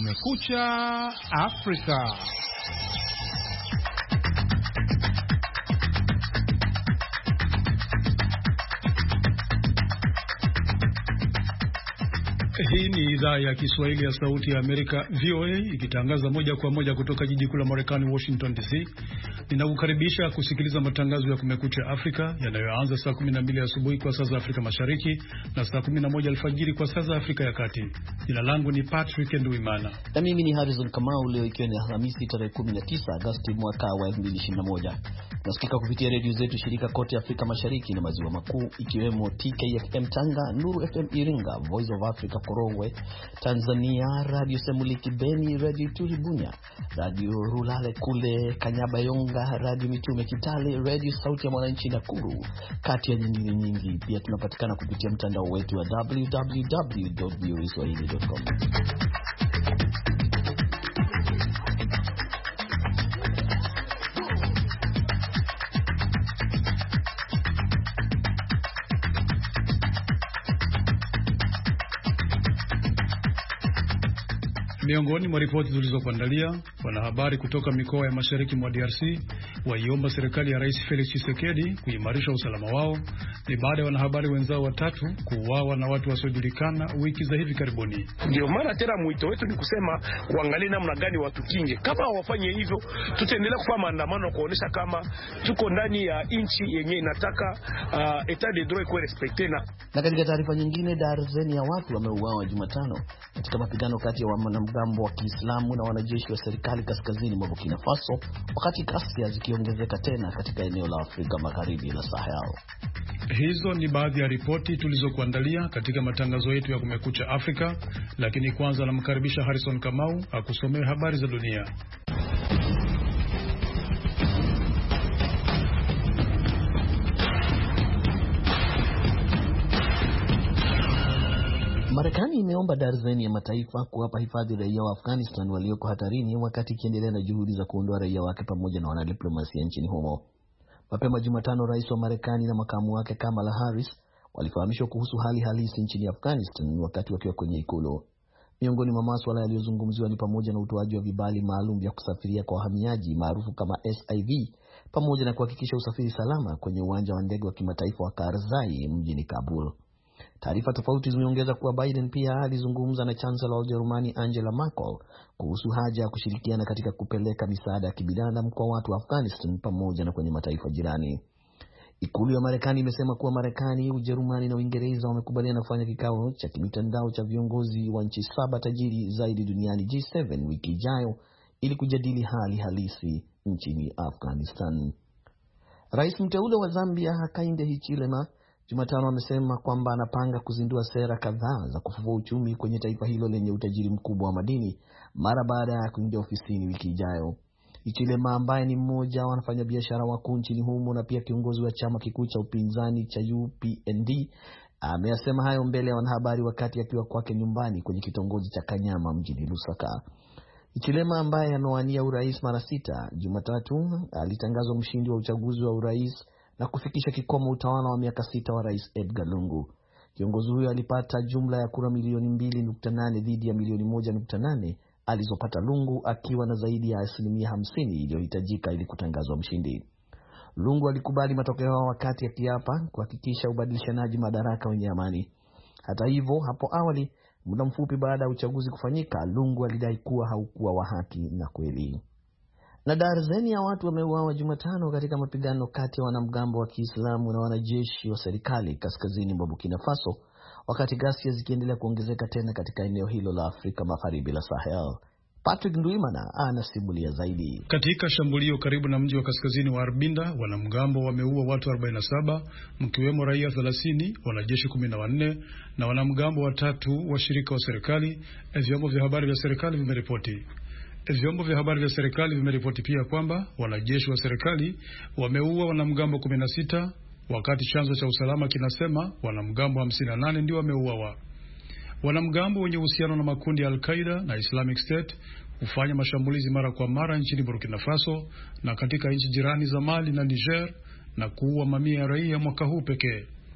Kumekucha Afrika. Hii ni idhaa ya Kiswahili ya Sauti ya Amerika, VOA, ikitangaza moja kwa moja kutoka jiji kuu la Marekani, Washington DC. Ninakukaribisha kusikiliza matangazo ya Kumekucha Afrika yanayoanza saa 12 asubuhi kwa saa za Afrika Mashariki na saa 11 alfajiri kwa saa za Afrika ya Kati. Jina langu ni Patrick Nduimana. Na mimi ni Harrison Kamau. Leo ikiwa ni Alhamisi tarehe 19 Agosti mwaka wa 2021. Tunasikika kupitia redio zetu shirika kote Afrika Mashariki na Maziwa Makuu, ikiwemo TKFM Tanga, Nuru FM Iringa, Voice of Africa Korogwe Tanzania, Radio Semuliki Beni, Radio Turibunya, Radio Rulale kule Kanyabayonga, Radio Mitume Kitale, Radio Sauti ya Mwananchi Nakuru, kati ya nyingine nyingi. Pia tunapatikana kupitia mtandao wetu wa www.voaswahili.com. Miongoni mwa ripoti tulizokuandalia, wanahabari kutoka mikoa ya mashariki mwa DRC waiomba serikali ya Rais Felix Tshisekedi kuimarisha usalama wao. Ni baada ya wanahabari wenzao watatu kuuawa na watu wasiojulikana wiki za hivi karibuni. Ndio maana tena mwito wetu ni kusema kuangalia namna gani watu kinge. Kama hawafanye hivyo, tutaendelea kufanya maandamano kuonesha kama tuko ndani ya nchi yenye inataka etat de droit ikuwe respectena. Na katika taarifa nyingine, darzeni ya watu wameuawa Jumatano katika mapigano kati ya wanamgambo wa Kiislamu na wanajeshi wa serikali kaskazini mwa Burkina Faso, wakati ghasia zikiongezeka tena katika eneo la Afrika Magharibi na Sahel. Hizo ni baadhi ya ripoti tulizokuandalia katika matangazo yetu ya Kumekucha Afrika, lakini kwanza namkaribisha Harrison Kamau akusomee habari za dunia. Marekani imeomba darzeni ya mataifa kuwapa hifadhi raia wa Afghanistan walioko hatarini, wakati ikiendelea na juhudi za kuondoa raia wake pamoja na wanadiplomasia nchini humo. Mapema Jumatano, rais wa Marekani na makamu wake Kamala Harris walifahamishwa kuhusu hali halisi nchini Afghanistan wakati wakiwa kwenye ikulu. Miongoni mwa masuala yaliyozungumziwa ni pamoja na utoaji wa vibali maalum vya kusafiria kwa wahamiaji maarufu kama SIV, pamoja na kuhakikisha usafiri salama kwenye uwanja wa ndege wa kimataifa wa Karzai mjini Kabul. Taarifa tofauti zimeongeza kuwa Biden pia alizungumza na Chancellor wa Ujerumani Angela Merkel kuhusu haja ya kushirikiana katika kupeleka misaada ya kibinadamu kwa watu wa Afghanistan pamoja na kwenye mataifa jirani. Ikulu ya Marekani imesema kuwa Marekani, Ujerumani na Uingereza wamekubaliana kufanya kikao cha kimitandao cha viongozi wa nchi 7 tajiri zaidi duniani G7 wiki ijayo ili kujadili hali halisi nchini Afghanistan. Rais mteule wa Zambia Hakainde Hichilema Jumatano amesema kwamba anapanga kuzindua sera kadhaa za kufufua uchumi kwenye taifa hilo lenye utajiri mkubwa wa madini mara baada ya kuingia ofisini wiki ijayo. Hichilema, ambaye ni mmoja wa wafanyabiashara wakuu nchini humo na pia kiongozi wa chama kikuu cha upinzani cha UPND, ameyasema hayo mbele ya wanahabari wakati akiwa kwake nyumbani kwenye kitongoji cha Kanyama mjini Lusaka. Hichilema, ambaye amewania urais mara 6, Jumatatu alitangazwa mshindi wa uchaguzi wa urais na kufikisha kikomo utawala wa miaka 6 wa Rais Edgar Lungu. Kiongozi huyo alipata jumla ya kura milioni 2.8 dhidi ya milioni 1.8 alizopata Lungu, akiwa na zaidi ya 50% iliyohitajika ili kutangazwa mshindi. Lungu alikubali matokeo wakati akiapa kuhakikisha ubadilishanaji madaraka wenye amani. Hata hivyo, hapo awali, muda mfupi baada ya uchaguzi kufanyika, Lungu alidai kuwa haukuwa wa haki na kweli. Na darzeni ya watu wameuawa Jumatano katika mapigano kati ya wanamgambo wa Kiislamu na wanajeshi wa serikali kaskazini mwa Burkina Faso, wakati ghasia zikiendelea kuongezeka tena katika eneo hilo la Afrika Magharibi la Sahel. Patrick Nduimana anasimulia zaidi. Katika shambulio karibu na mji wa kaskazini wa Arbinda, wanamgambo wameua watu 47, mkiwemo raia 30, wanajeshi 14 na wanamgambo 3 washirika wa serikali, vyombo vya habari vya serikali vimeripoti. Vyombo vya habari vya serikali vimeripoti pia kwamba wanajeshi wa serikali wameua wanamgambo 16, wakati chanzo cha usalama kinasema wanamgambo 58 ndio wameuawa. Wanamgambo wenye uhusiano na makundi ya Al-Qaeda na Islamic State hufanya mashambulizi mara kwa mara nchini Burkina Faso na katika nchi jirani za Mali na Niger na kuua mamia ya raia mwaka huu pekee.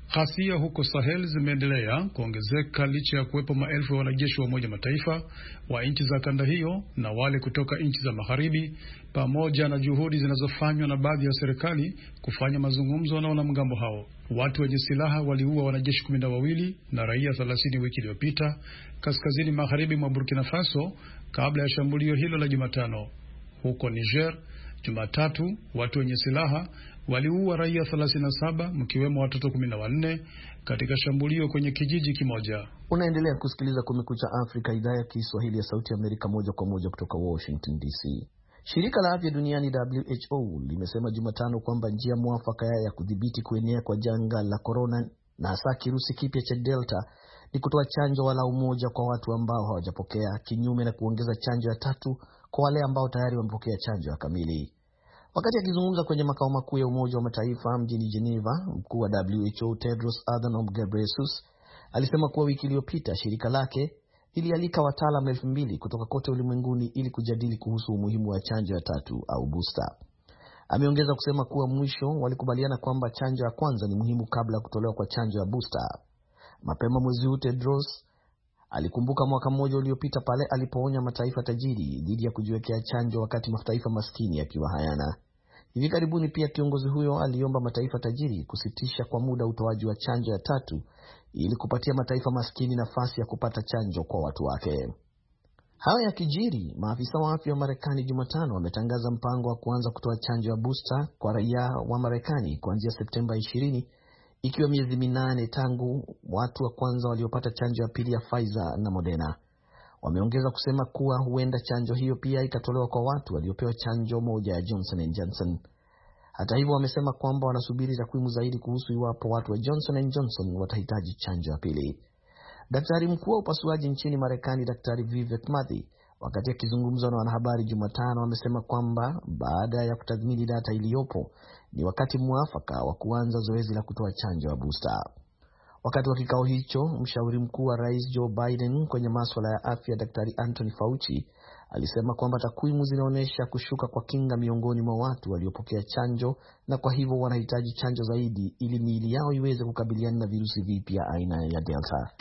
Ghasia huko Sahel zimeendelea kuongezeka licha ya kuwepo maelfu ya wanajeshi wa Umoja Mataifa wa nchi za kanda hiyo na wale kutoka nchi za magharibi, pamoja na juhudi zinazofanywa na baadhi ya serikali kufanya mazungumzo na wanamgambo hao. Watu wenye silaha waliua wanajeshi 12 na raia 30 wiki iliyopita kaskazini magharibi mwa Burkina Faso kabla ya shambulio hilo la Jumatano. Huko Niger, Jumatatu, watu wenye silaha waliua raia 37 mkiwemo watoto 14 katika shambulio kwenye kijiji kimoja. Unaendelea kusikiliza Kumekucha Afrika, idhaa ya Kiswahili ya Sauti ya Amerika, moja kwa moja kutoka Washington DC. Shirika la Afya Duniani WHO limesema Jumatano kwamba njia mwafaka ya kudhibiti kuenea kwa janga la corona na hasa kirusi kipya cha Delta ni kutoa chanjo walau moja kwa watu ambao hawajapokea, kinyume na kuongeza chanjo ya 3 kwa wale ambao tayari wamepokea chanjo ya kamili. Wakati akizungumza kwenye makao makuu ya Umoja wa Mataifa mjini Geneva, mkuu wa WHO Tedros Adhanom Ghebreyesus alisema kuwa wiki iliyopita shirika lake ilialika wataalamu 2,000 kutoka kote ulimwenguni ili kujadili kuhusu umuhimu wa chanjo ya 3 au booster. Ameongeza kusema kuwa mwisho walikubaliana kwamba chanjo ya kwanza ni muhimu kabla ya kutolewa kwa chanjo ya booster. Mapema mwezi huu Tedros alikumbuka mwaka mmoja uliopita pale alipoonya mataifa tajiri dhidi ya kujiwekea chanjo wakati mataifa maskini yakiwa hayana. Hivi karibuni pia kiongozi huyo aliomba mataifa tajiri kusitisha kwa muda utoaji wa chanjo ya 3 ili kupatia mataifa maskini nafasi ya kupata chanjo kwa watu wake. Hayo ya kijiri, maafisa wa afya wa Marekani Jumatano wametangaza mpango wa kuanza kutoa chanjo ya booster kwa raia wa Marekani kuanzia Septemba 20, ikiwa miezi 8 tangu watu wa kwanza waliopata chanjo ya pili ya Pfizer na Moderna. Wameongeza kusema kuwa huenda chanjo hiyo pia ikatolewa kwa watu waliopewa chanjo moja ya Johnson & Johnson. Hata hivyo, wamesema kwamba wanasubiri takwimu zaidi kuhusu iwapo watu wa Johnson & Johnson watahitaji chanjo ya pili. Daktari mkuu wa upasuaji nchini Marekani, Daktari Vivek Murthy, wakati akizungumza na wanahabari Jumatano, amesema kwamba baada ya kutathmini data iliyopo ni wakati mwafaka wa kuanza zoezi la kutoa chanjo ya booster. Wakati wa kikao hicho, mshauri mkuu wa Rais Joe Biden kwenye masuala ya afya, Daktari Anthony Fauci, alisema kwamba takwimu zinaonyesha kushuka kwa kinga miongoni mwa watu waliopokea chanjo, na kwa hivyo wanahitaji chanjo zaidi ili miili yao iweze kukabiliana na virusi vipya aina ya Delta.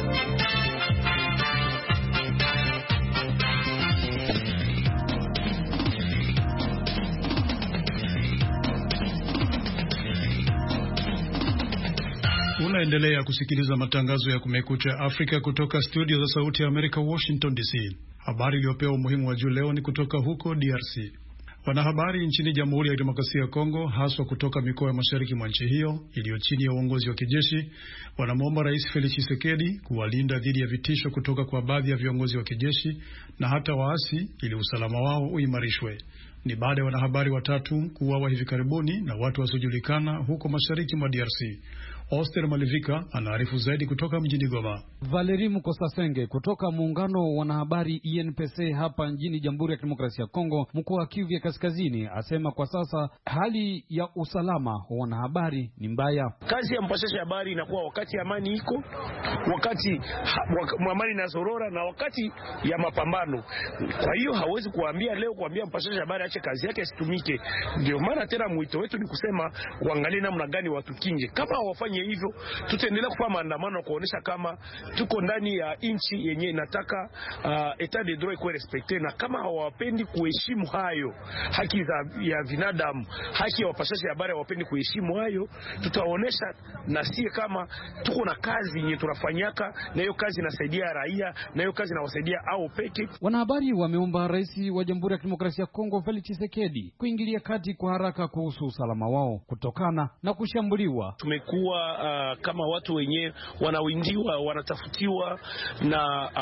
Unaendelea kusikiliza matangazo ya Kumekucha Afrika kutoka studio za Sauti ya Amerika, Washington DC. Habari iliyopewa umuhimu wa juu leo ni kutoka huko DRC. Wanahabari nchini Jamhuri ya Demokrasia ya Kongo, haswa kutoka mikoa ya mashariki mwa nchi hiyo iliyo chini ya uongozi wa kijeshi, wanamwomba Rais Felix Tshisekedi kuwalinda dhidi ya vitisho kutoka kwa baadhi ya viongozi wa kijeshi na hata waasi ili usalama wao uimarishwe. Ni baada ya wanahabari 3 kuuawa hivi karibuni na watu wasiojulikana huko mashariki mwa DRC. Oster Malivika anaarifu zaidi kutoka mjini Goma. Valeri Mukosasenge kutoka muungano wa wanahabari INPC hapa nchini Jamhuri ya Kidemokrasia ya Kongo, mkoa wa Kivu ya Kaskazini, asema kwa sasa hali ya usalama wa wanahabari ni mbaya. Kazi ya mpashaji habari inakuwa wakati amani iko, wakati amani inazorora na wakati ya mapambano. Kwa hiyo hawezi kuambia leo kuambia mpashaji habari aache kazi yake asitumike. Ndio maana tena mwito wetu ni kusema waangalie namna gani watu kinge. Kama hawafanye hivyo, tutaendelea kufanya maandamano kuonesha kama tuko ndani ya nchi yenye inataka etat de droit ikuwe respecte, na kama hawapendi kuheshimu hayo haki ya binadamu, haki ya wapashaji habari hawapendi kuheshimu hayo, tutaonesha na sie kama tuko na kazi yenye tunafanyaka, na hiyo kazi inasaidia raia, na hiyo kazi inawasaidia au peke. Wanahabari wameomba Rais wa Jamhuri ya Kidemokrasia ya Kongo Felix Tshisekedi kuingilia kati kwa haraka kuhusu usalama wao kutokana na kushambuliwa. Tumekuwa kama watu wenyewe wanawindiwa, wanatafutiwa na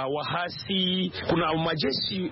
wahasi. Kuna majeshi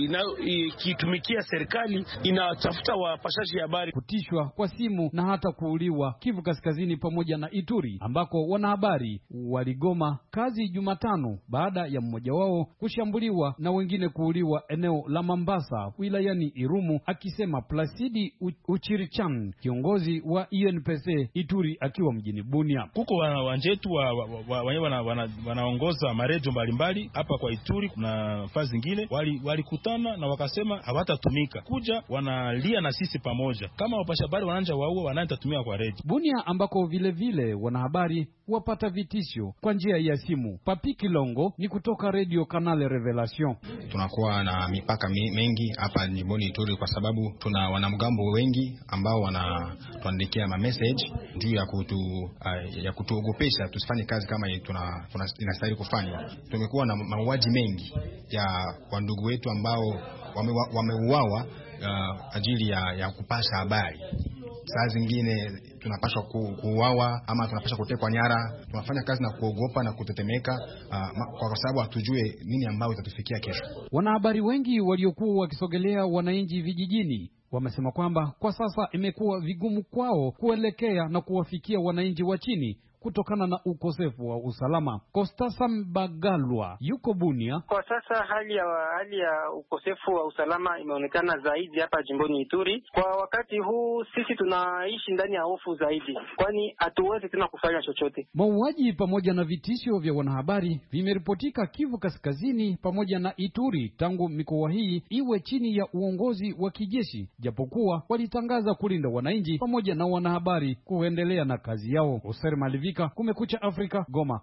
ikitumikia serikali inatafuta wapashaji habari, kutishwa kwa simu na hata kuuliwa Kivu Kaskazini pamoja na Ituri, ambako wanahabari waligoma kazi Jumatano baada ya mmoja wao kushambuliwa na wengine kuuliwa eneo la Mambasa wilayani Irumu, akisema Placidi Uchirichan, kiongozi wa UNPC Ituri akiwa mjini Bunia. Kuko wanjetu wanaongoza maredio mbalimbali hapa kwa Ituri na fazi zingine walikutana na wakasema hawatatumika kuja, wanalia na sisi pamoja kama wapasha habari wananja waua wanaitatumia kwa redio Bunia, ambako vile wanahabari wapata vitisho kwa njia ya simu. Papi Kilongo ni kutoka Radio Canal Revelation. Tunakuwa na mipaka mengi hapa jimboni Ituri kwa sababu tuna wanamgambo wengi ambao wanatuandikia message juu ya kutuogopesha tusifanye kazi kama inastahili kufanya. Tumekuwa na mauaji mengi ya wandugu wetu ambao wameuawa ajili ya kupasha habari. Saa zingine tunapaswa kuuawa ama tunapaswa kutekwa nyara. Tunafanya kazi na kuogopa na kutetemeka kwa sababu hatujue nini ambao itatufikia kesho. Wanahabari wengi waliokuwa wakisogelea wananchi vijijini wamesema kwamba kwa sasa imekuwa vigumu kwao kuelekea na kuwafikia wananchi wa chini kutokana na ukosefu wa usalama. Kostasa Mbagalwa yuko Bunia. Kwa sasa hali ya ukosefu wa usalama imeonekana zaidi hapa jimboni Ituri. Kwa wakati huu sisi tunaishi ndani ya hofu zaidi, kwani hatuwezi tena kufanya chochote. Mauaji pamoja na vitisho vya wanahabari vimeripotika Kivu Kaskazini pamoja na Ituri tangu mikoa hii iwe chini ya uongozi wa kijeshi, japokuwa walitangaza kulinda wananchi pamoja na wanahabari kuendelea na kazi yao. Oser Malivika, Kumekucha Afrika, Goma.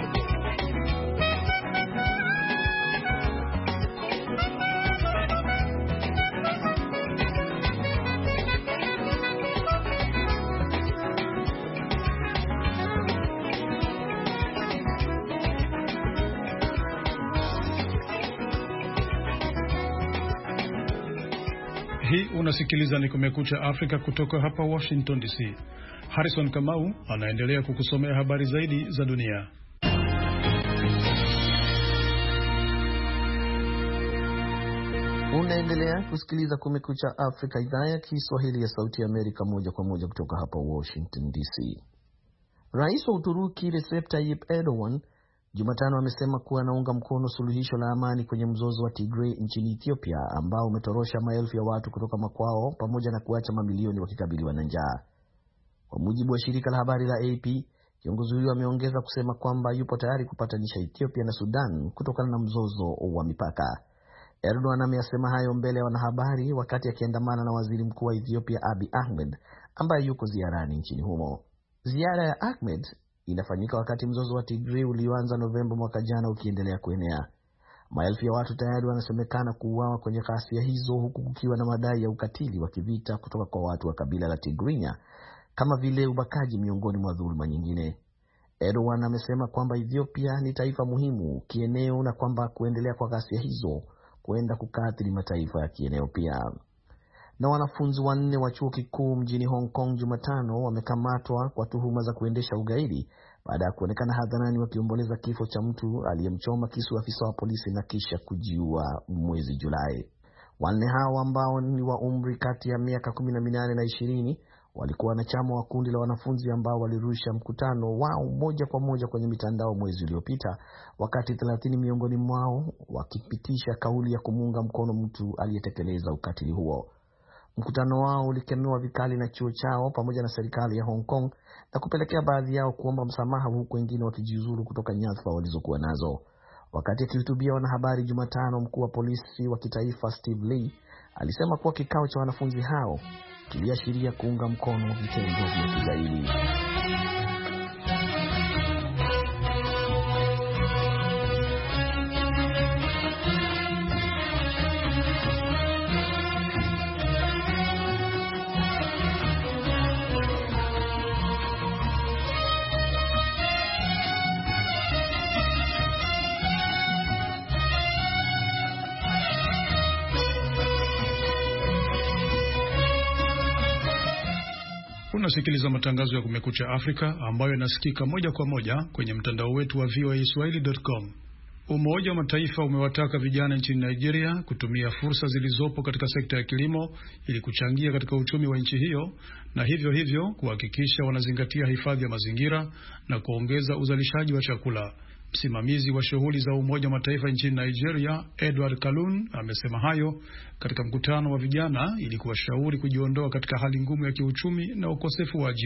Hii unasikiliza ni Kumekucha Afrika kutoka hapa Washington DC. Harrison Kamau anaendelea kukusomea habari zaidi za dunia. Unaendelea kusikiliza Kumekucha Afrika, idhaa ya Kiswahili ya Sauti ya Amerika, moja kwa moja kutoka hapa Washington DC. Rais wa Uturuki Recep Tayyip Erdogan Jumatano amesema kuwa anaunga mkono suluhisho la amani kwenye mzozo wa Tigray nchini Ethiopia ambao umetorosha maelfu ya watu kutoka makwao pamoja na kuacha mamilioni wakikabiliwa na njaa. Kwa mujibu wa shirika la habari la AP, kiongozi huyo ameongeza kusema kwamba yupo tayari kupatanisha Ethiopia na Sudan kutokana na mzozo wa mipaka. Erdogan ameyasema hayo mbele ya wanahabari wakati akiandamana na waziri mkuu wa Ethiopia Abiy Ahmed ambaye yuko ziarani nchini humo. Ziara ya Ahmed inafanyika wakati mzozo wa Tigray ulioanza Novemba mwaka jana ukiendelea kuenea. Maelfu ya watu tayari wanasemekana kuuawa kwenye ghasia hizo, huku kukiwa na madai ya ukatili wa kivita kutoka kwa watu wa kabila la Tigrinya kama vile ubakaji miongoni mwa dhuluma nyingine. Erdogan amesema kwamba Ethiopia ni taifa muhimu kieneo na kwamba kuendelea kwa ghasia hizo kuenda kukaathiri mataifa ya kieneo pia. Na wanafunzi 4 wa chuo kikuu mjini Hong Kong Jumatano wamekamatwa kwa tuhuma za kuendesha ugaidi baada ya kuonekana hadharani wakiomboleza kifo cha mtu aliyemchoma kisu afisa wa polisi na kisha kujiua mwezi Julai. 4 hao ambao ni wa umri kati ya miaka 18 na 20 walikuwa wanachama wa kundi la wanafunzi ambao walirusha mkutano wao moja kwa moja kwenye mitandao mwezi uliopita, wakati 30 miongoni mwao wakipitisha kauli ya kumunga mkono mtu aliyetekeleza ukatili huo. Mkutano wao ulikemewa vikali na chuo chao pamoja na serikali ya Hong Kong na kupelekea baadhi yao kuomba msamaha, huku wengine wakijiuzuru kutoka nyadhifa walizokuwa nazo. Wakati akihutubia wanahabari Jumatano, mkuu wa polisi wa kitaifa Steve Lee alisema kuwa kikao cha wanafunzi hao kiliashiria kuunga mkono vitendo vya kigaidi. Unasikiliza matangazo ya Kumekucha Afrika ambayo yanasikika moja kwa moja kwenye mtandao wetu wa voaswahili.com. Umoja wa Mataifa umewataka vijana nchini Nigeria kutumia fursa zilizopo katika sekta ya kilimo ili kuchangia katika uchumi wa nchi hiyo na hivyo kuhakikisha wanazingatia hifadhi ya mazingira na kuongeza uzalishaji wa chakula. Msimamizi wa shughuli za Umoja wa Mataifa nchini Nigeria, Edward Kalun, amesema hayo katika mkutano wa vijana ili kuwashauri kujiondoa katika hali ngumu ya kiuchumi na ukosefu wa ajira.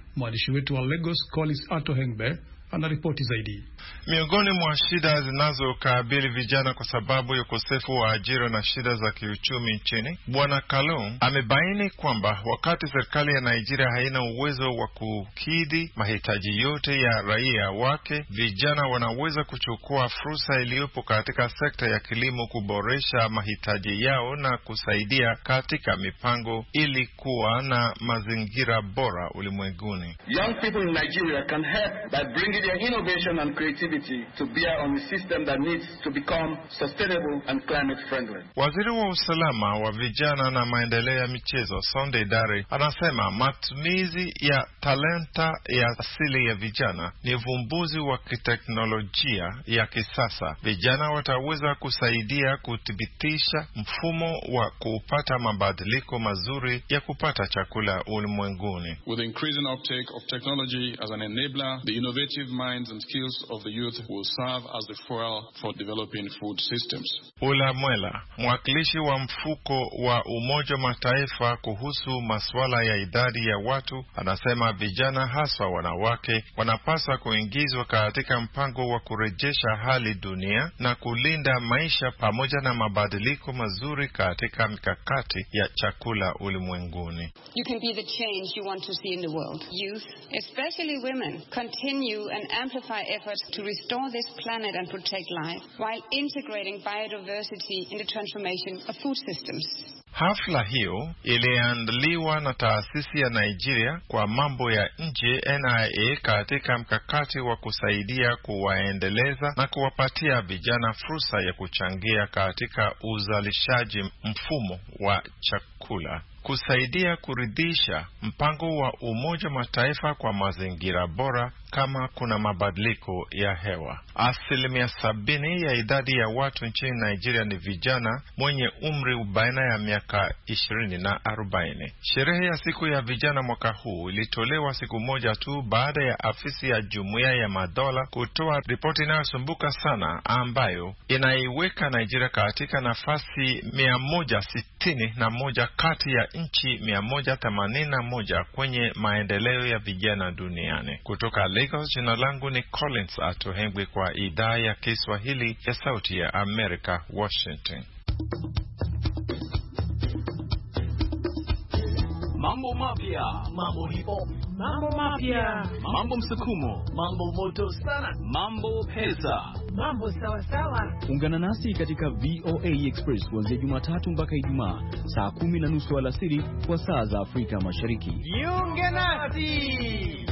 Mwandishi wetu wa Lagos Collins Atohengbe anaripoti zaidi. Miongoni mwa shida zinazokabili vijana kwa sababu ya ukosefu wa ajira na shida za kiuchumi nchini, Bwana Kalum amebaini kwamba wakati serikali ya Nigeria haina uwezo wa kukidhi mahitaji yote ya raia wake, vijana wanaweza kuchukua fursa iliyopo katika sekta ya kilimo kuboresha mahitaji yao na kusaidia katika mipango ili kuwa na mazingira bora ulimwenguni. Young people in Nigeria can help by bringing their innovation and creativity to bear on the system that needs to become sustainable and climate friendly. Waziri wa usalama wa vijana na maendeleo ya michezo Sunday Dare anasema matumizi ya talenta ya asili ya vijana ni uvumbuzi wa kiteknolojia ya kisasa. Vijana wataweza kusaidia kuthibitisha mfumo wa kupata mabadiliko mazuri ya kupata chakula ulimwenguni. With the increasing uptake of technology as an enabler, the innovative minds and skills of the youth will serve as the fuel for developing food systems. Ulamwela, mwakilishi wa mfuko wa Umoja wa Mataifa kuhusu masuala ya idadi ya watu, anasema vijana hasa wanawake wanapaswa kuingizwa katika mpango wa kurejesha hali dunia na kulinda maisha pamoja na mabadiliko mazuri katika mikakati ya chakula ulimwenguni. You can be the change you want to see in the world. Youth, especially women, continue and amplify efforts to restore this planet and protect life while integrating biodiversity in the transformation of food systems. Hafla hiyo iliandaliwa na taasisi ya Nigeria kwa mambo ya nje NIA katika mkakati wa kusaidia kuwaendeleza na kuwapatia vijana fursa ya kuchangia katika uzalishaji mfumo wa chakula, kusaidia kuridhisha mpango wa Umoja wa Mataifa kwa mazingira bora kama kuna mabadiliko ya hewa. 70% ya idadi ya watu nchini Nigeria ni vijana mwenye umri baina ya miaka 20 na 40. Sherehe ya siku ya vijana mwaka huu ilitolewa siku moja tu baada ya afisi ya Jumuiya ya Madola kutoa ripoti inayosumbuka sana ambayo inaiweka Nigeria katika nafasi 161 kati ya nchi 181 kwenye maendeleo ya vijana duniani. Kutoka Lagos, jina langu ni Collins Atohengwe kwa idhaa ya Kiswahili ya Sauti ya Amerika, Washington. Mambo mapya, mambo hipo, mambo mapya, mambo msukumo, mambo moto sana, mambo pesa, mambo sawa sawa. Ungana nasi katika VOA Express kuanzia Jumatatu mpaka Ijumaa saa 10:30 alasiri kwa saa za Afrika Mashariki. Jiunge nasi.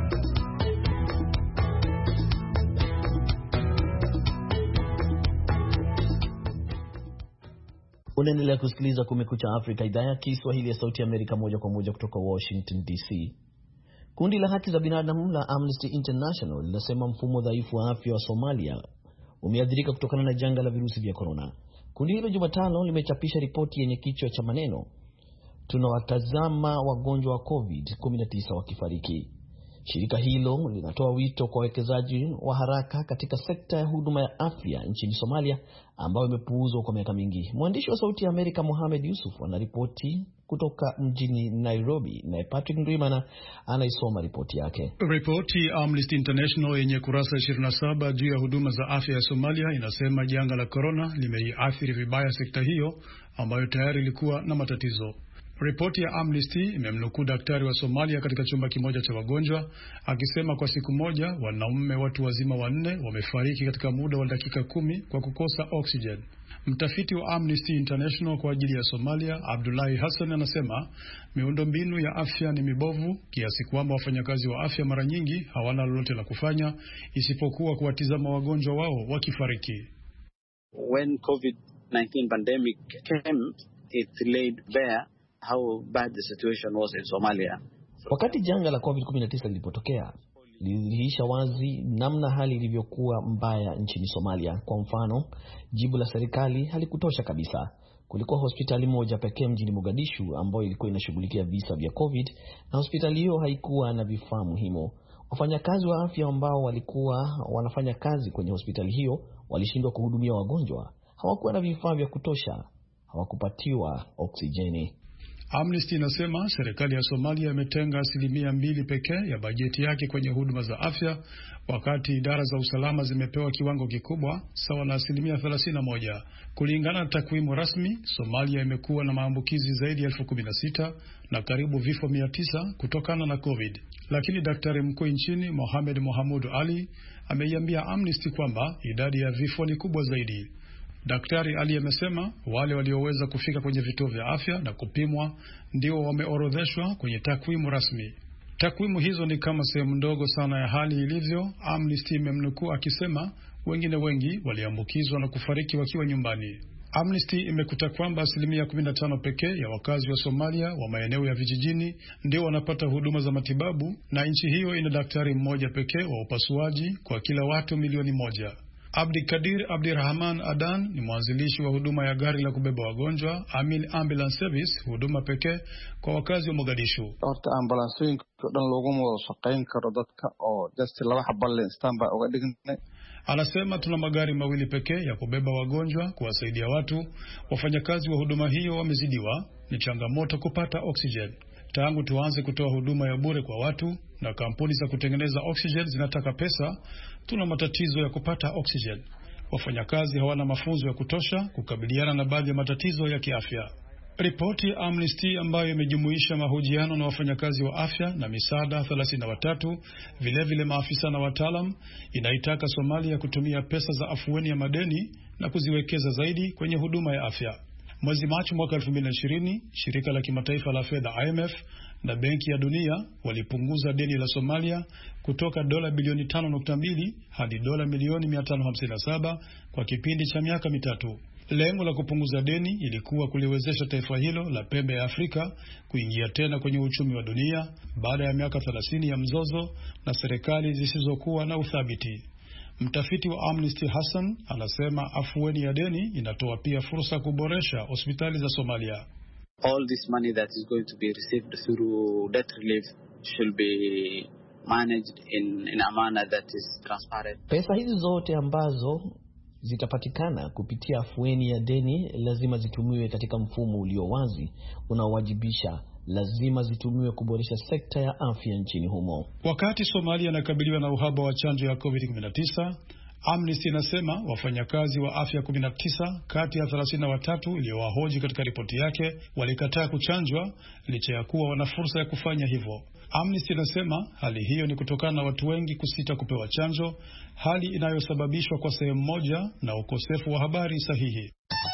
Unaendelea kusikiliza Kumekucha Afrika, idhaa ya Kiswahili ya Sauti ya Amerika, moja kwa moja kutoka Washington DC. Kundi la haki za binadamu la Amnesty International linasema mfumo dhaifu wa afya wa Somalia umeathirika kutokana na janga la virusi vya corona. Kundi hilo Jumatano limechapisha ripoti yenye kichwa cha maneno, tunawatazama wagonjwa wa COVID-19 wakifariki. Shirika hilo linatoa wito kwa wawekezaji wa haraka katika sekta ya huduma ya afya nchini Somalia ambayo imepuuzwa kwa miaka mingi. Mwandishi wa Sauti ya Amerika Mohamed Yusuf anaripoti kutoka mjini Nairobi, na Patrick Ndwimana anaisoma ripoti yake. Ripoti ya Amnesty International yenye kurasa 27 juu ya huduma za afya ya Somalia inasema janga la corona limeiathiri vibaya sekta hiyo ambayo tayari ilikuwa na matatizo. Ripoti ya Amnesty imemnukuu daktari wa Somalia katika chumba kimoja cha wagonjwa akisema kwa siku moja wanaume watu wazima 4 wamefariki katika muda wa dakika 10 kwa kukosa oxygen. Mtafiti wa Amnesty International kwa ajili ya Somalia, Abdullahi Hassan, anasema miundombinu ya afya ni mibovu kiasi kwamba wafanyakazi wa afya mara nyingi hawana lolote la kufanya isipokuwa kuwatizama wagonjwa wao wakifariki. When COVID-19 pandemic came, it laid bare how bad the situation was in Somalia. Wakati janga la COVID-19 lilipotokea, lilidhihirisha wazi namna hali ilivyokuwa mbaya nchini Somalia. Kwa mfano, jibu la serikali halikutosha kabisa. Kulikuwa hospitali moja pekee mjini Mogadishu ambayo ilikuwa inashughulikia visa vya COVID, na hospitali hiyo haikuwa na vifaa muhimu. Wafanyakazi wa afya ambao walikuwa wanafanya kazi kwenye hospitali hiyo walishindwa kuhudumia wagonjwa. Hawakuwa na vifaa vya kutosha, hawakupatiwa oksijeni. Amnesty inasema serikali ya Somalia imetenga 2% pekee ya bajeti yake kwenye huduma za afya, wakati idara za usalama zimepewa kiwango kikubwa sawa na 31%. Kulingana na takwimu rasmi, Somalia imekuwa na maambukizi zaidi ya 16,000 na karibu vifo 900 kutokana na COVID. Lakini daktari mkuu nchini Mohamed Mohamud Ali ameiambia Amnesty kwamba idadi ya vifo ni kubwa zaidi. Daktari Ali amesema wale walioweza kufika kwenye vituo vya afya na kupimwa ndio wameorodheshwa kwenye takwimu rasmi. Takwimu hizo ni kama sehemu ndogo sana ya hali ilivyo. Amnesty imemnukuu akisema wengine wengi waliambukizwa na kufariki wakiwa nyumbani. Amnesty imekuta kwamba 15% pekee ya wakazi wa Somalia wa maeneo ya vijijini ndio wanapata huduma za matibabu, na nchi hiyo ina daktari mmoja pekee wa upasuaji kwa kila watu milioni 1. Abdikadir Abdirahman Adan ni mwanzilishi wa huduma ya gari la kubeba wagonjwa Amin Ambulance Service, huduma pekee kwa wakazi wa Mogadishu. Horta ambulansooyinka dhan looguma wada shaqayn karo dadka oo just laba xabal standby uga dhignay. Anasema tuna magari mawili pekee ya kubeba wagonjwa kuwasaidia watu. Wafanyakazi wa huduma hiyo wamezidiwa, ni changamoto kupata oxygen. Tangu tuanze kutoa huduma ya bure kwa watu na kampuni za kutengeneza oxygen zinataka pesa, tuna matatizo ya kupata oxygen. Wafanyakazi hawana mafunzo ya kutosha kukabiliana na baadhi ya matatizo ya kiafya. Ripoti ya Amnesty ambayo imejumuisha mahojiano na wafanyakazi wa afya na misaada 33, vilevile maafisa na wataalam, inaitaka Somalia kutumia pesa za afueni ya madeni na kuziwekeza zaidi kwenye huduma ya afya. Mwezi Machi mwaka 2020, shirika la kimataifa la fedha IMF na Benki ya Dunia walipunguza deni la Somalia kutoka dola bilioni 5.2 hadi dola milioni 557 kwa kipindi cha miaka 3. Lengo la kupunguza deni ilikuwa kuliwezesha taifa hilo la pembe ya Afrika kuingia tena kwenye uchumi wa dunia baada ya miaka 30 ya mzozo na serikali zisizokuwa na uthabiti. Mtafiti wa Amnesty Hassan anasema afueni ya deni inatoa pia fursa kuboresha hospitali za Somalia. All this money that is going to be received through debt relief should be managed in a manner that is transparent. Pesa hizi zote ambazo zitapatikana kupitia afueni ya deni lazima zitumiwe katika mfumo ulio wazi unaowajibisha. Lazima zitumiwe kuboresha sekta ya afya nchini humo. Wakati Somalia inakabiliwa na uhaba wa chanjo ya COVID-19, Amnesty inasema wafanyakazi wa afya 19 kati ya 33 iliyowahoji katika ripoti yake walikataa kuchanjwa licha ya kuwa wana fursa ya kufanya hivyo. Amnesty inasema hali hiyo ni kutokana na watu wengi kusita kupewa chanjo, hali inayosababishwa kwa sehemu moja na ukosefu wa habari sahihi.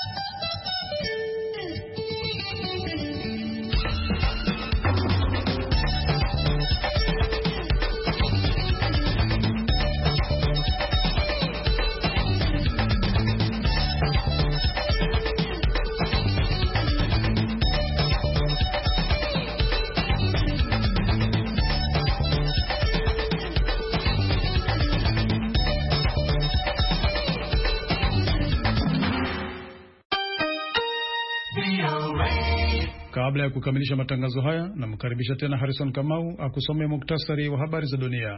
Kabla ya kukamilisha matangazo haya, namkaribisha tena Harrison Kamau akusomea muktasari wa habari za dunia.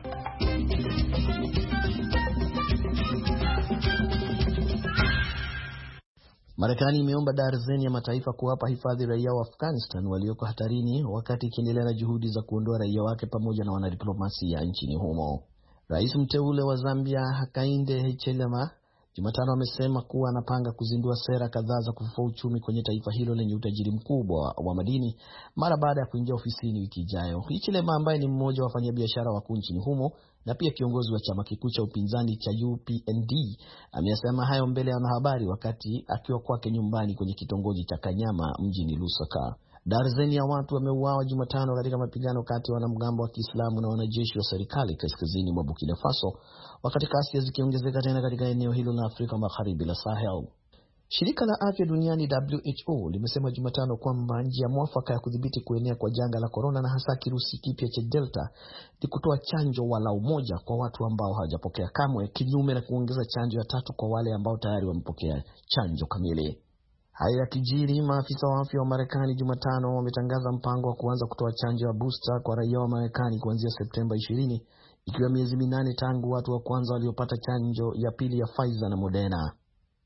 Marekani imeomba darzeni ya mataifa kuwapa hifadhi raia wa Afghanistan walioko hatarini wakati ikiendelea na juhudi za kuondoa raia wake pamoja na wanadiplomasia nchini humo. Rais mteule wa Zambia Hakainde Hichilema Jumatano amesema kuwa anapanga kuzindua sera kadhaa za kufufua uchumi kwenye taifa hilo lenye utajiri mkubwa wa madini mara baada ya kuingia ofisini wiki ijayo. Hichilema ambaye ni mmoja wa wafanyabiashara wakuu nchini humo na pia kiongozi wa chama kikuu cha upinzani cha UPND amesema hayo mbele ya wanahabari wakati akiwa kwake nyumbani kwenye kitongoji cha Kanyama mjini Lusaka. Darzeni ya watu wameuawa Jumatano katika mapigano kati ya wanamgambo wa Kiislamu na wanajeshi wa serikali kaskazini mwa Burkina Faso, wakati ghasia zikiongezeka tena katika eneo hilo la Afrika Magharibi la Sahel. Shirika la Afya Duniani WHO limesema Jumatano kwamba njia mwafaka ya kudhibiti kuenea kwa janga la corona na hasa kirusi kipya cha Delta ni kutoa chanjo walau moja kwa watu ambao hawajapokea kamwe, kinyume na kuongeza chanjo ya 3 kwa wale ambao tayari wamepokea chanjo kamili. Haya yakijiri, maafisa wa afya wa Marekani Jumatano wametangaza mpango wa kuanza kutoa chanjo ya booster kwa raia wa Marekani kuanzia Septemba 20, ikiwa miezi 8 tangu watu wa kwanza waliopata chanjo ya pili ya Pfizer na Moderna.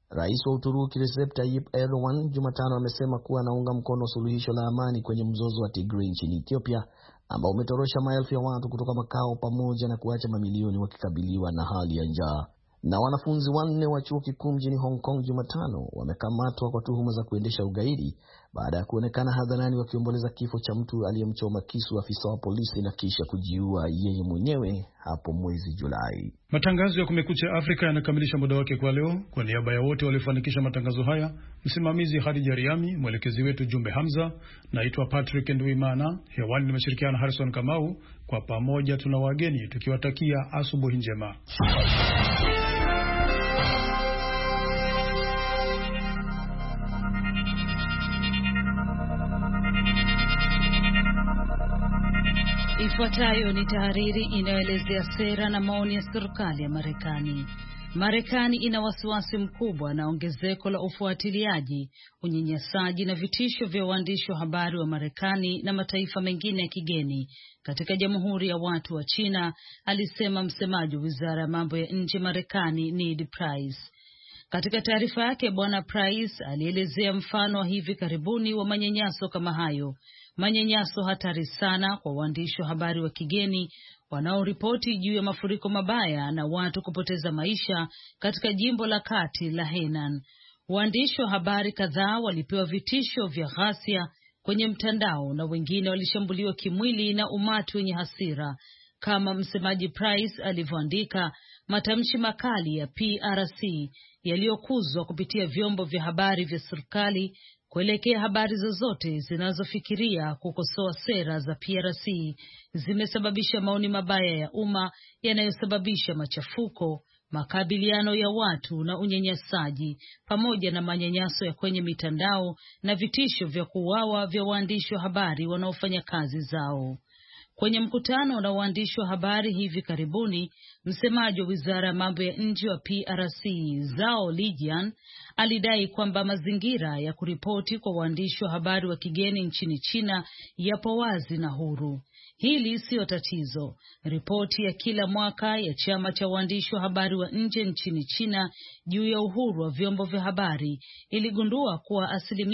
Rais wa Uturuki Recep Tayyip Erdogan Jumatano amesema kuwa anaunga mkono suluhisho la amani kwenye mzozo wa Tigray nchini Ethiopia ambao umetorosha maelfu ya watu kutoka makao pamoja na kuacha mamilioni wakikabiliwa na hali ya njaa. Na wanafunzi 4 wa chuo kikuu mjini Hong Kong Jumatano wamekamatwa kwa tuhuma za kuendesha ugaidi baada ya kuonekana hadharani wakiomboleza kifo cha mtu aliyemchoma kisu afisa wa polisi na kisha kujiua yeye mwenyewe hapo mwezi Julai. Matangazo ya Kumekucha Afrika yanakamilisha muda wake kwa leo. Kwa niaba ya wote waliofanikisha matangazo haya, msimamizi Khadija Riami, mwelekezi wetu Jumbe Hamza, naitwa Patrick Ndwimana, hewani nimeshirikiana Harrison Kamau. Kwa pamoja tuna wageni tukiwatakia asubuhi njema. Ifuatayo ni tahariri inayoelezea sera na maoni ya serikali ya Marekani. Marekani ina wasiwasi mkubwa na ongezeko la ufuatiliaji, unyanyasaji na vitisho vya waandishi wa habari wa Marekani na mataifa mengine ya kigeni katika Jamhuri ya Watu wa China, alisema msemaji wa Wizara ya Mambo ya Nje Marekani Ned Price. Katika taarifa yake, Bwana Price alielezea mfano wa hivi karibuni wa manyanyaso kama hayo, manyanyaso hatari sana kwa waandishi wa habari wa kigeni wanaoripoti juu ya mafuriko mabaya na watu kupoteza maisha katika jimbo la kati la Henan. Waandishi wa habari kadhaa walipewa vitisho vya ghasia kwenye mtandao na wengine walishambuliwa kimwili na umati wenye hasira. Kama msemaji Price alivyoandika, matamshi makali ya PRC yaliyokuzwa kupitia vyombo vya habari vya serikali kuelekea habari zozote zinazofikiria kukosoa sera za PRC zimesababisha maoni mabaya ya umma yanayosababisha machafuko, makabiliano ya watu na unyanyasaji, pamoja na manyanyaso ya kwenye mitandao na vitisho vya kuuawa vya waandishi wa habari wanaofanya kazi zao. Kwenye mkutano na waandishi wa habari hivi karibuni, msemaji wa Wizara ya Mambo ya Nje wa PRC Zhao Lijian alidai kwamba mazingira ya kuripoti kwa waandishi wa habari wa kigeni nchini China yapo wazi na huru. Hili sio tatizo. Ripoti ya kila mwaka ya chama cha waandishi wa habari wa nje nchini China juu ya uhuru wa vyombo vya habari iligundua kuwa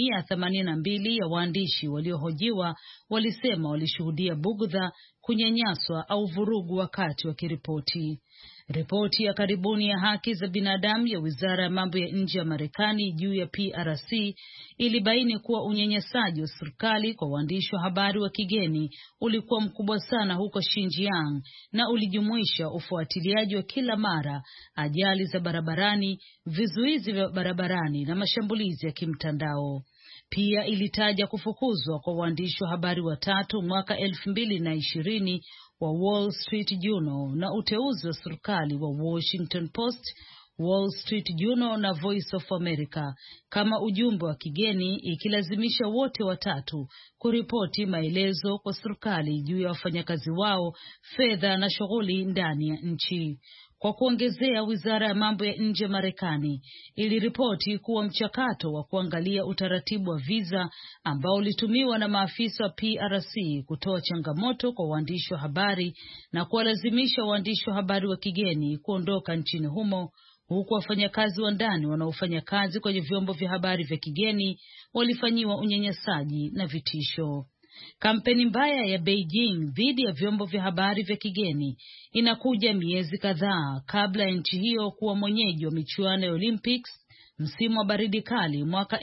82% ya waandishi waliohojiwa walisema walishuhudia bugdha, kunyanyaswa au vurugu wakati wa kiripoti. Ripoti ya karibuni ya haki za binadamu ya Wizara ya Mambo ya Nje ya Marekani juu ya PRC ilibaini kuwa unyanyasaji wa serikali kwa waandishi wa habari wa kigeni ulikuwa mkubwa sana huko Xinjiang na ulijumuisha ufuatiliaji wa kila mara, ajali za barabarani, vizuizi vya barabarani na mashambulizi ya kimtandao. Pia ilitaja kufukuzwa kwa waandishi wa habari 3 mwaka 2020 wa Wall Street Journal na uteuzi wa serikali wa Washington Post, Wall Street Journal na Voice of America kama ujumbe wa kigeni, ikilazimisha wote 3 kuripoti maelezo kwa serikali juu ya wafanyakazi wao, fedha na shughuli ndani ya nchi. Kwa kuongezea, Wizara ya Mambo ya Nje Marekani iliripoti kuwa mchakato wa kuangalia utaratibu wa visa ambao ulitumiwa na maafisa wa PRC kutoa changamoto kwa waandishi wa habari na kuwalazimisha waandishi wa habari wa kigeni kuondoka nchini humo, huku wafanyakazi wa ndani wanaofanya kazi kwenye vyombo vya habari vya kigeni walifanyiwa unyanyasaji na vitisho. Kampeni mbaya ya Beijing dhidi ya vyombo vya habari vya kigeni inakuja miezi kadhaa kabla ya nchi hiyo kuwa mwenyeji wa michuano ya Olympics msimu wa baridi kali mwaka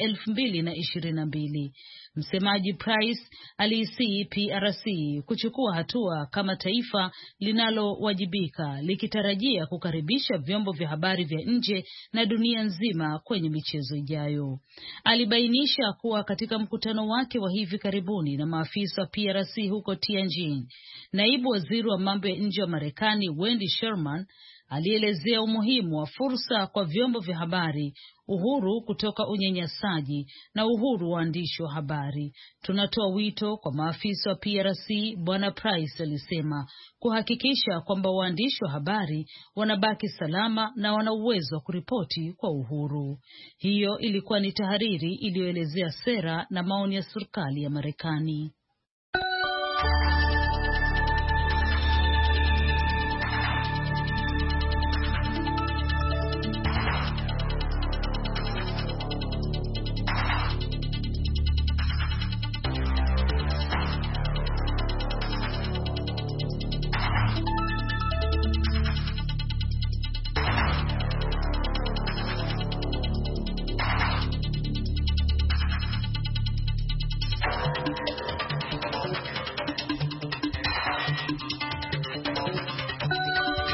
2022. Msemaji Price aliisii PRC kuchukua hatua kama taifa linalowajibika, likitarajia kukaribisha vyombo vya habari vya nje na dunia nzima kwenye michezo ijayo. Alibainisha kuwa katika mkutano wake wa hivi karibuni na maafisa wa PRC huko Tianjin, naibu waziri wa mambo ya nje wa Marekani Wendy Sherman alielezea umuhimu wa fursa kwa vyombo vya habari, uhuru kutoka unyanyasaji na uhuru wa waandishi wa habari. Tunatoa wito kwa maafisa wa PRC, Bwana Price alisema, kuhakikisha kwamba waandishi wa habari wanabaki salama na wana uwezo wa kuripoti kwa uhuru. Hiyo ilikuwa ni tahariri iliyoelezea sera na maoni ya serikali ya Marekani.